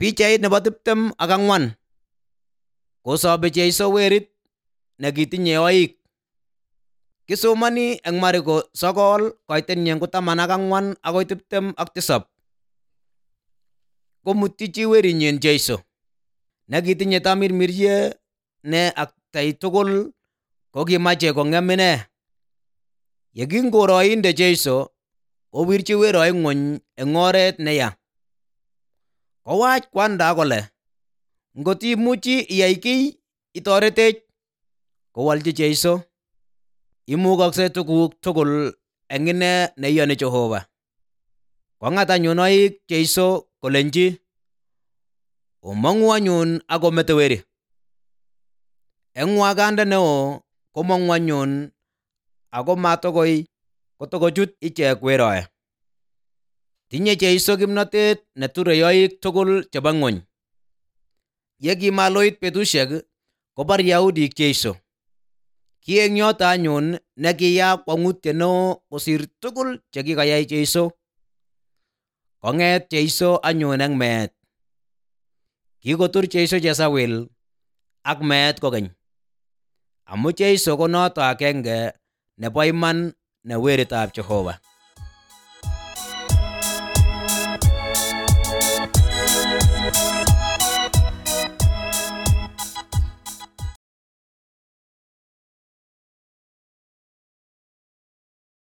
Pichait nebo 24. Kosobe Jeiso werit nekitinye oik. Kisomoni eng Marko 9 koitenyin ko 14 akoi 27. Komutyi chi werinyin Jeiso nekitinye tamirmirye ne atkai tugul kokimache kong'em ine. Yekingoroinde Jeiso kowirchi wero ng'ony eng oret neya. Kowach kwanda kole, ngot imuchi iyai kiy itoretech. Kowalchi Jeiso, imukakse tuguk tugul eng ine neiyoni Jehova. Kong'at anyun oik Jeiso kolenji, omong'u anyun akomete weri. Eng wakanda neo komong'u anyun ako matokoi kotokochut ichek weroe. Tinye Jeiso kimnatet neture oik tugul chebo ng'ony. Yekimaloit betusiek kobar Yahudik Jeiso. Ki eng yoto anyun nekiyaak kwang'utiet neo kosir tugul chekikayai Jeiso. Kong'et Jeiso anyun eng meet. Kikotur Jeiso Jezawel ak meet kokeny. Amu Jeiso ko noto agenge nebo iman ne weritab Jehova.